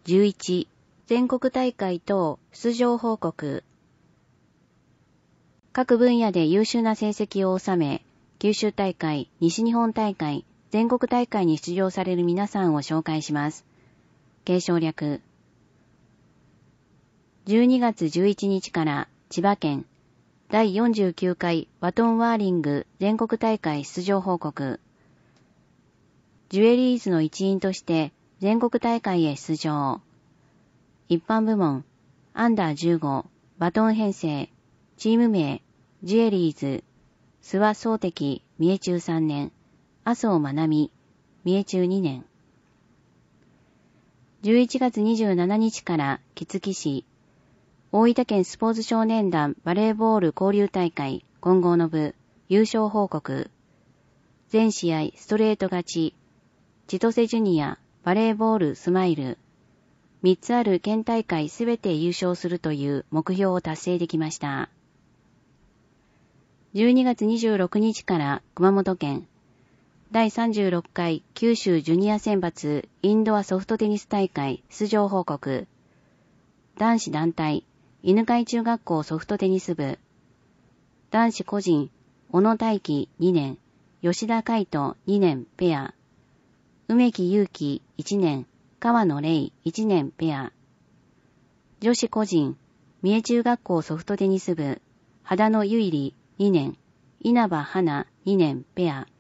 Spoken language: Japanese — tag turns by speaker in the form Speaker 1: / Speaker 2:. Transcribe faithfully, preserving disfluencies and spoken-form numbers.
Speaker 1: じゅういち、全国大会等出場報告。各分野で優秀な成績を収め、九州大会、西日本大会、全国大会に出場される皆さんを紹介します。継承略。じゅうにがつじゅういちにちから千葉県だいよんじゅうきゅうかいバトンワーリング全国大会出場報告。ジュエリーズの一員として全国大会へ出場。一般部門、アンダーじゅうご、バトン編成、チーム名、ジュエリーズ、諏訪総敵、三重中さんねん、麻生まなみ、三重中にねん。じゅういちがつにじゅうしちにちから杵築市、大分県スポーツ少年団バレーボール交流大会混合の部優勝報告。全試合ストレート勝ち、千歳ジュニアバレーボールスマイル。みっつある県大会すべて優勝するという目標を達成できました。じゅうにがつにじゅうろくにちから熊本県だいさんじゅうろっかい九州ジュニア選抜インドアソフトテニス大会出場報告。男子団体犬飼中学校ソフトテニス部。男子個人小野大輝にねん、吉田海人にねんペア。梅木祐希いちねん、川野玲いちねんペア。女子個人三重中学校ソフトテニス部。秦野ゆいりにねん、稲葉花にねんペア。